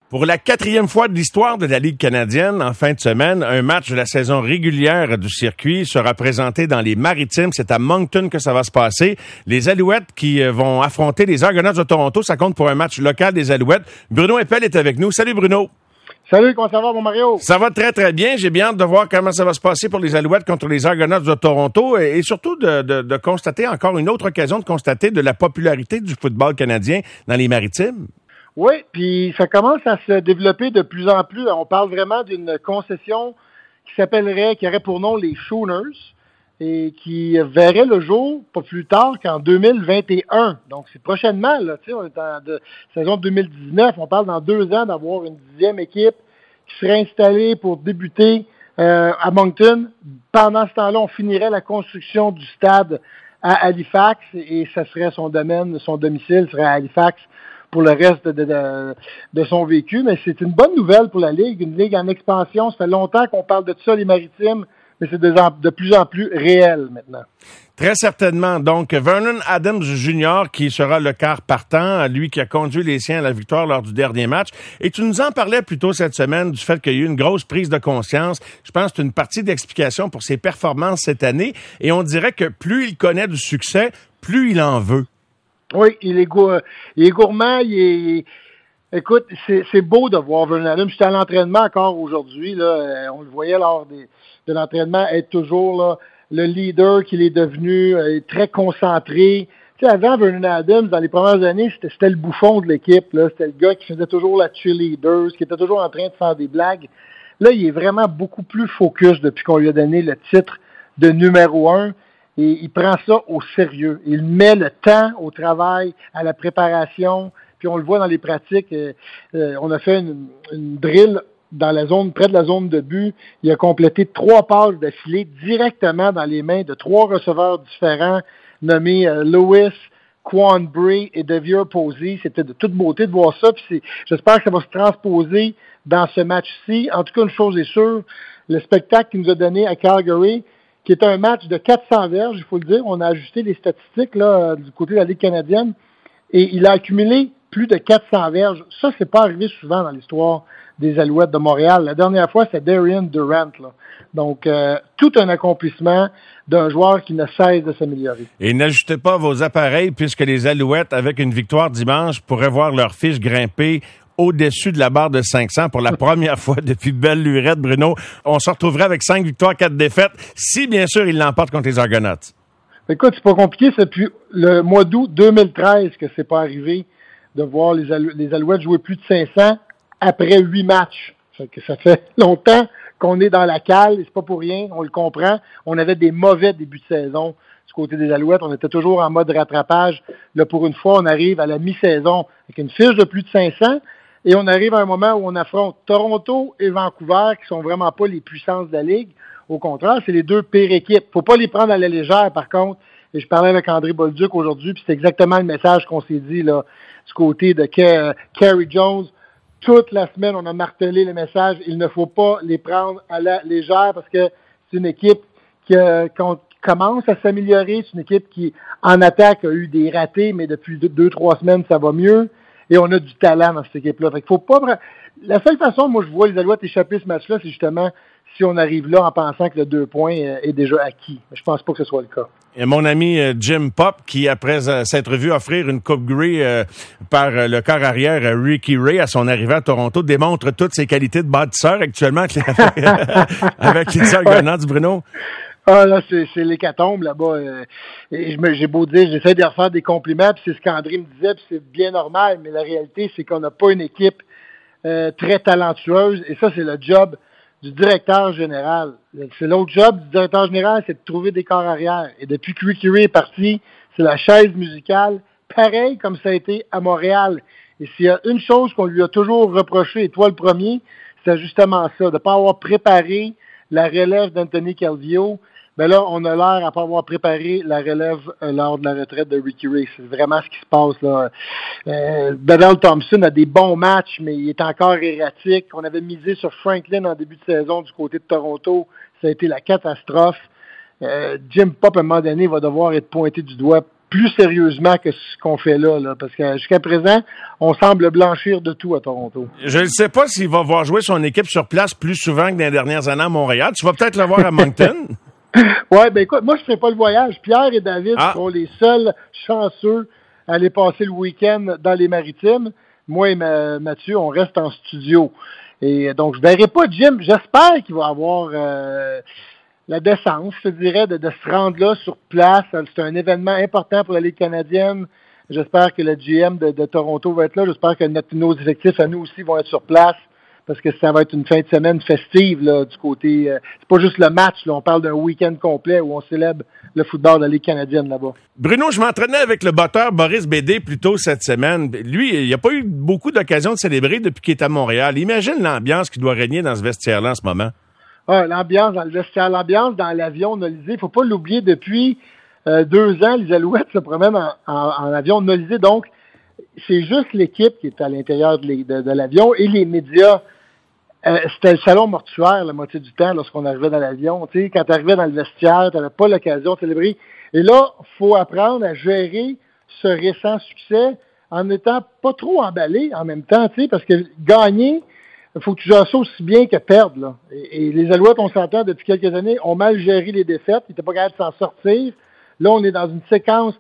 Pour la 4e fois de l'histoire de la Ligue canadienne, en fin de semaine, un match de la saison régulière du circuit sera présenté dans les Maritimes. C'est à Moncton que ça va se passer. Les Alouettes qui vont affronter les Argonauts de Toronto. Ça compte pour un match local des Alouettes. Bruno Eppel est avec nous. Salut Bruno. Salut, comment ça va, mon Mario? Ça va très, très bien. J'ai bien hâte de voir comment ça va se passer pour les Alouettes contre les Argonauts de Toronto et surtout de constater encore une autre occasion de constater de la popularité du football canadien dans les Maritimes. Oui, puis ça commence à se développer de plus en plus. On parle vraiment d'une concession qui aurait pour nom les Schooners et qui verrait le jour pas plus tard qu'en 2021. Donc, c'est prochainement, là, tu sais, on est en saison 2019. On parle dans 2 ans d'avoir une 10e équipe qui serait installée pour débuter à Moncton. Pendant ce temps-là, on finirait la construction du stade à Halifax et ça serait son domicile serait à Halifax pour le reste de son vécu. Mais c'est une bonne nouvelle pour la Ligue, une Ligue en expansion. Ça fait longtemps qu'on parle de ça, les Maritimes, mais c'est de plus en plus réel maintenant. Très certainement. Donc, Vernon Adams Jr., qui sera le quart partant, lui qui a conduit les siens à la victoire lors du dernier match. Et tu nous en parlais plus tôt cette semaine du fait qu'il y a eu une grosse prise de conscience. Je pense que c'est une partie d'explication pour ses performances cette année. Et on dirait que plus il connaît du succès, plus il en veut. Oui, il est gourmand, écoute, c'est beau de voir Vernon Adams. J'étais à l'entraînement encore aujourd'hui, là, on le voyait lors de l'entraînement être toujours là, le leader qu'il est devenu, très concentré. Tu sais, avant Vernon Adams, dans les premières années, c'était le bouffon de l'équipe, là, c'était le gars qui faisait toujours la cheerleader, qui était toujours en train de faire des blagues. Là, il est vraiment beaucoup plus focus depuis qu'on lui a donné le titre de numéro 1. Et il prend ça au sérieux. Il met le temps au travail, à la préparation. Puis on le voit dans les pratiques. On a fait une drill dans la zone, près de la zone de but. Il a complété 3 passes d'affilée directement dans les mains de 3 receveurs différents, nommés Lewis, Quan Bray et Devier Posey. C'était de toute beauté de voir ça. Puis j'espère que ça va se transposer dans ce match-ci. En tout cas, une chose est sûre, le spectacle qu'il nous a donné à Calgary, qui est un match de 400 verges, il faut le dire. On a ajusté les statistiques là, du côté de la Ligue canadienne et il a accumulé plus de 400 verges. Ça, c'est pas arrivé souvent dans l'histoire des Alouettes de Montréal. La dernière fois, c'est Darian Durant. Là. Donc, tout un accomplissement d'un joueur qui ne cesse de s'améliorer. Et n'ajoutez pas vos appareils puisque les Alouettes, avec une victoire dimanche, pourraient voir leur fiche grimper au-dessus de la barre de 500 pour la première fois depuis belle lurette, Bruno. On se retrouverait avec 5 victoires, 4 défaites, si bien sûr ils l'emportent contre les Argonauts. Écoute, c'est pas compliqué, c'est depuis le mois d'août 2013 que c'est pas arrivé de voir les Alouettes jouer plus de 500 après 8 matchs. Ça fait longtemps qu'on est dans la cale, et c'est pas pour rien, on le comprend. On avait des mauvais débuts de saison du côté des Alouettes, on était toujours en mode rattrapage. Là, pour une fois, on arrive à la mi-saison avec une fiche de plus de 500. Et on arrive à un moment où on affronte Toronto et Vancouver, qui sont vraiment pas les puissances de la Ligue. Au contraire, c'est les 2 pires équipes. Faut pas les prendre à la légère, par contre. Et je parlais avec André Bolduc aujourd'hui, puis c'est exactement le message qu'on s'est dit là du côté de Kerry Jones. Toute la semaine, on a martelé le message. Il ne faut pas les prendre à la légère parce que c'est une équipe qui commence à s'améliorer. C'est une équipe qui, en attaque, a eu des ratés, mais depuis 2-3 semaines, ça va mieux. Et on a du talent dans cette équipe-là. Fait qu'il faut pas. La seule façon, moi, je vois les Alouettes échapper ce match-là, c'est justement si on arrive là en pensant que le 2 points est déjà acquis. Mais je pense pas que ce soit le cas. Et mon ami Jim Pop, qui après s'être vu offrir une Coupe Grey par le corps arrière Ricky Ray à son arrivée à Toronto, démontre toutes ses qualités de bâtisseur actuellement avec les Argonauts, Bruno. Ah là, c'est l'hécatombe là-bas. J'ai beau dire, j'essaie de refaire des compliments, puis c'est ce qu'André me disait, puis c'est bien normal, mais la réalité, c'est qu'on n'a pas une équipe très talentueuse, et ça, c'est le job du directeur général. C'est l'autre job du directeur général, c'est de trouver des corps arrière. Et depuis que Ricky Ray est parti, c'est la chaise musicale, pareil comme ça a été à Montréal. Et s'il y a une chose qu'on lui a toujours reproché, et toi le premier, c'est justement ça, de ne pas avoir préparé la relève d'Anthony Calvillo. Ben là, on a l'air à pas avoir préparé la relève lors de la retraite de Ricky Ray. C'est vraiment ce qui se passe là. Bedell Thompson a des bons matchs, mais il est encore erratique. On avait misé sur Franklin en début de saison du côté de Toronto. Ça a été la catastrophe. Jim Pop, à un moment donné, va devoir être pointé du doigt plus sérieusement que ce qu'on fait là, parce que jusqu'à présent, on semble blanchir de tout à Toronto. Je ne sais pas s'il va voir jouer son équipe sur place plus souvent que dans les dernières années à Montréal. Tu vas peut-être le voir à Moncton. Ouais, ben écoute, moi je ferai pas le voyage. Pierre et David sont les seuls chanceux à aller passer le week-end dans les Maritimes. Moi et Mathieu, on reste en studio. Et donc, je verrai pas Jim. J'espère qu'il va avoir la décence, je te dirais, de se rendre là sur place. C'est un événement important pour la Ligue canadienne. J'espère que le GM de Toronto va être là. J'espère que nos effectifs à nous aussi vont être sur place. Parce que ça va être une fin de semaine festive là, du côté. C'est pas juste le match, là, on parle d'un week-end complet où on célèbre le football de la Ligue canadienne là-bas. Bruno, je m'entraînais avec le batteur Boris Bédé plus tôt cette semaine. Lui, il n'a pas eu beaucoup d'occasions de célébrer depuis qu'il est à Montréal. Imagine l'ambiance qui doit régner dans ce vestiaire-là en ce moment. Ah, l'ambiance dans le vestiaire, l'ambiance dans l'avion Nolisé. Il faut pas l'oublier, depuis 2 ans, les Alouettes se promènent en avion Nolisé. Donc, c'est juste l'équipe qui est à l'intérieur de l'avion et les médias. C'était le salon mortuaire la moitié du temps lorsqu'on arrivait dans l'avion. Tu sais, quand tu arrivais dans le vestiaire, tu n'avais pas l'occasion de célébrer. Et là, il faut apprendre à gérer ce récent succès en n'étant pas trop emballé en même temps, tu sais, parce que gagner, il faut que tu gères ça aussi bien que perdre, là. Et les Alouettes, on s'entend depuis quelques années, ont mal géré les défaites. Ils n'étaient pas capables de s'en sortir. Là, on est dans une séquence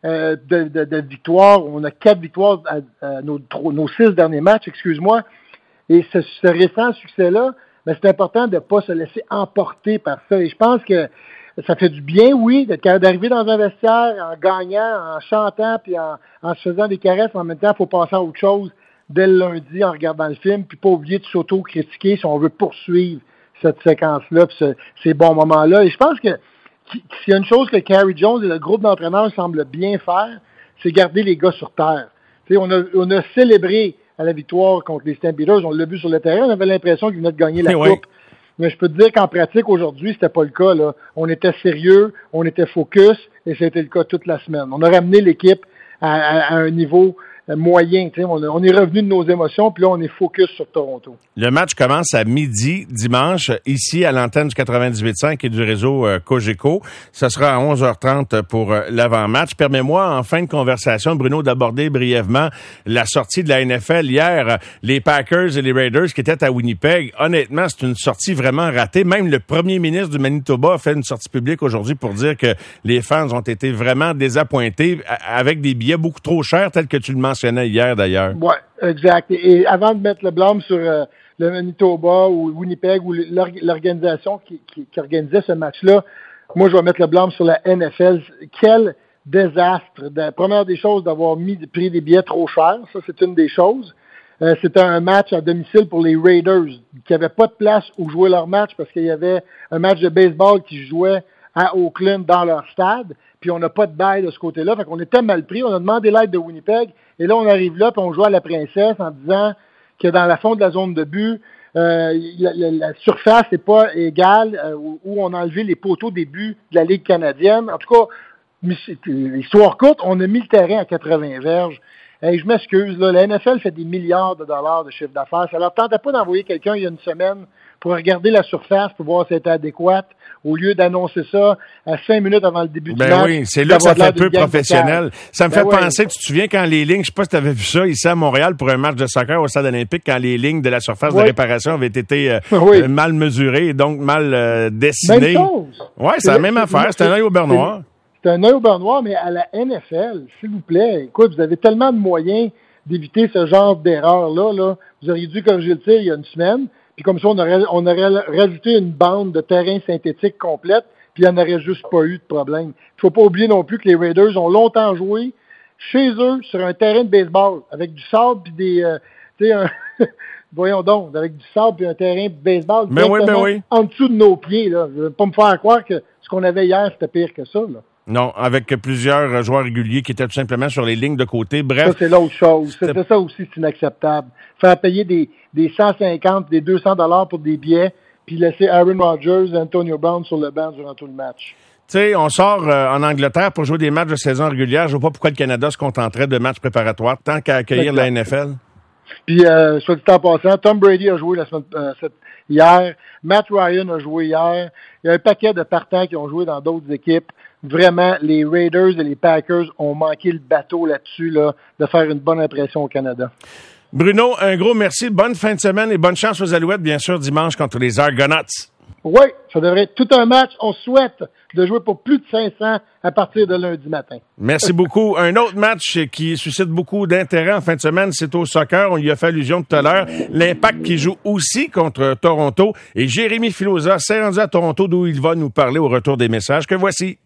de victoires. On a 4 victoires à nos 6 derniers matchs, excuse-moi. Et ce récent succès-là, ben, c'est important de ne pas se laisser emporter par ça. Et je pense que ça fait du bien, oui, d'arriver dans un vestiaire en gagnant, en chantant, puis en se faisant des caresses. En même temps, il faut passer à autre chose dès le lundi en regardant le film, puis pas oublier de s'auto-critiquer si on veut poursuivre cette séquence-là, puis ces bons moments-là. Et je pense que s'il y a une chose que Carey Jones et le groupe d'entraîneurs semblent bien faire, c'est garder les gars sur terre. Tu sais, on a célébré à la victoire contre les Stampeders, on l'a vu sur le terrain, on avait l'impression qu'ils venaient de gagner la coupe. Mais je peux te dire qu'en pratique, aujourd'hui, c'était pas le cas, là. On était sérieux, on était focus, et c'était le cas toute la semaine. On a ramené l'équipe à un niveau moyen. On est revenu de nos émotions, puis là, on est focus sur Toronto. Le match commence à midi dimanche, ici à l'antenne du 98.5 et du réseau Cogeco. Ça sera à 11h30 pour l'avant-match. Permets-moi, en fin de conversation, Bruno, d'aborder brièvement la sortie de la NFL hier. Les Packers et les Raiders qui étaient à Winnipeg. Honnêtement, c'est une sortie vraiment ratée. Même le premier ministre du Manitoba a fait une sortie publique aujourd'hui pour dire que les fans ont été vraiment désappointés avec des billets beaucoup trop chers, tels que tu le mentionnais hier, d'ailleurs. Oui, exact. Et avant de mettre le blâme sur le Manitoba ou Winnipeg ou l'organisation qui organisait ce match-là, moi, je vais mettre le blâme sur la NFL. Quel désastre. Première des choses, d'avoir pris des billets trop chers. Ça, c'est une des choses. C'était un match à domicile pour les Raiders qui n'avaient pas de place où jouer leur match parce qu'il y avait un match de baseball qui jouait à Oakland dans leur stade. Puis on n'a pas de bail de ce côté-là. Fait qu'on était mal pris. On a demandé l'aide de Winnipeg. Et là, on arrive là, puis on joue à la princesse en disant que dans la fond de la zone de but, la surface n'est pas égale, où on a enlevé les poteaux des buts de la Ligue canadienne. En tout cas, histoire courte, on a mis le terrain à 80 verges. Hey, je m'excuse, là, la NFL fait des milliards de dollars de chiffre d'affaires. Ça leur tentait pas d'envoyer quelqu'un il y a une semaine pour regarder la surface, pour voir si c'était adéquate, au lieu d'annoncer ça à 5 minutes avant le début du match. Ben oui, c'est là que ça fait peu professionnel. Ça me fait penser, tu te souviens quand les lignes, je sais pas si tu avais vu ça ici à Montréal pour un match de soccer au stade olympique, quand les lignes de la surface de réparation avaient été mal mesurées et donc mal dessinées. Même chose. Oui, c'est la même affaire. C'est un œil au beurre noir. C'est un œil au beurre noir, mais à la NFL, s'il vous plaît, écoute, vous avez tellement de moyens d'éviter ce genre d'erreur-là. Là. Vous auriez dû corriger le tir il y a une semaine, puis comme ça, on aurait rajouté une bande de terrain synthétique complète, puis il n'y en aurait juste pas eu de problème. Il ne faut pas oublier non plus que les Raiders ont longtemps joué chez eux sur un terrain de baseball, avec du sable puis des... voyons donc, avec du sable puis un terrain de baseball en dessous de nos pieds. Là. Je ne veux pas me faire croire que ce qu'on avait hier, c'était pire que ça. Là. Non, avec plusieurs joueurs réguliers qui étaient tout simplement sur les lignes de côté. Bref. Ça, c'est l'autre chose. C'est ça aussi, c'est inacceptable. Faire payer des 150, des 200 $ pour des billets, puis laisser Aaron Rodgers et Antonio Brown sur le banc durant tout le match. Tu sais, on sort en Angleterre pour jouer des matchs de saison régulière. Je vois pas pourquoi le Canada se contenterait de matchs préparatoires tant qu'à accueillir la NFL. Puis, soit dit en passant, Tom Brady a joué hier. Matt Ryan a joué hier. Il y a un paquet de partants qui ont joué dans d'autres équipes. Vraiment, les Raiders et les Packers ont manqué le bateau là-dessus, là, de faire une bonne impression au Canada. Bruno, un gros merci. Bonne fin de semaine et bonne chance aux Alouettes, bien sûr, dimanche contre les Argonauts. Oui, ça devrait être tout un match. On souhaite de jouer pour plus de 500 à partir de lundi matin. Merci beaucoup. Un autre match qui suscite beaucoup d'intérêt en fin de semaine, c'est au soccer. On y a fait allusion tout à l'heure. L'Impact qui joue aussi contre Toronto. Et Jérémy Filosa s'est rendu à Toronto, d'où il va nous parler au retour des messages que voici.